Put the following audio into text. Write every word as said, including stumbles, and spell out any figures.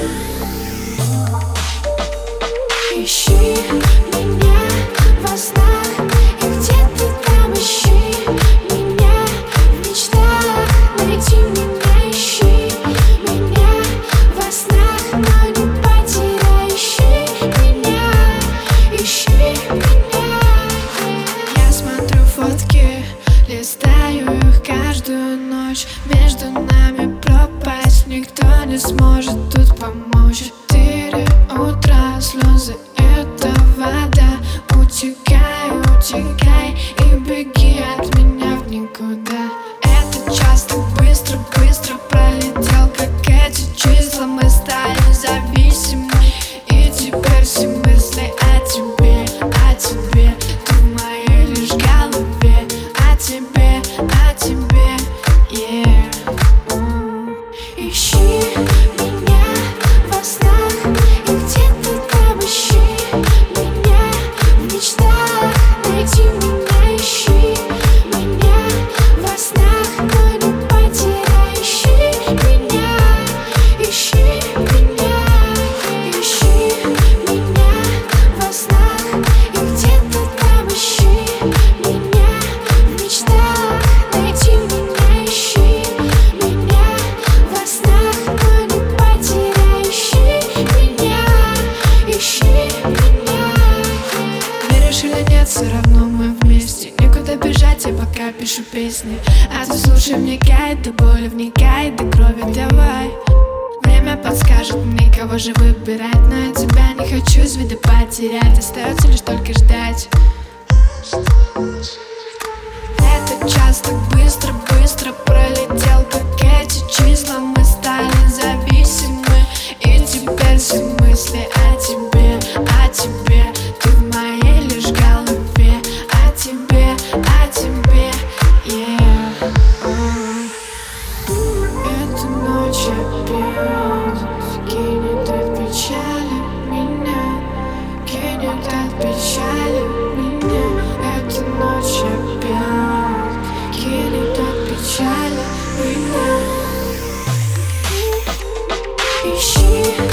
Ищи меня во снах, и где ты там, ищи меня в мечтах. Найди меня, ищи меня во снах, но не потеряй. Ищи меня, ищи меня. Я смотрю фотки, листаю их каждую ночь. Между нами пропасть, никто не сможет тут помочь. Четыре утра, слезы — это вода. Утекай, утекай и беги от меня в никуда. Это час так быстро, быстро пролетел, как эти числа. Мы стали зависимы, и теперь все мысли о тебе, о тебе. Ты в моей лишь голове, о тебе, о тебе, yeah. Mm. Ищи меня во снах, и где ты там, ищи меня в мечтах. Найди меня, ищи меня во снах, но не потеряй. Ищи меня, ищи меня, ищи меня во снах, и где ты там, ищи меня в мечтах. Найди меня, ищи меня во снах, но не потеряй. Ищи меня, ищи меня. Веришь или нет, все равно мы вместе. Некуда бежать, я пока пишу песни. А ты слушай, вникай, до боли вникай, до крови давай. Время подскажет мне, кого же выбирать, но я тебя не хочу из вида потерять. Остается лишь только ждать. Этот час так быстро, быстро пролетел, как эти числа. Мы стали зависимы, и теперь все мысли о тебе, о тебе. Ты в моей лишь голове, о тебе, о тебе, yeah. Mm. Эта ночь опять кинет от печали меня, кинет от печали меня. Эта ночь опять кинет от печали меня. Ищи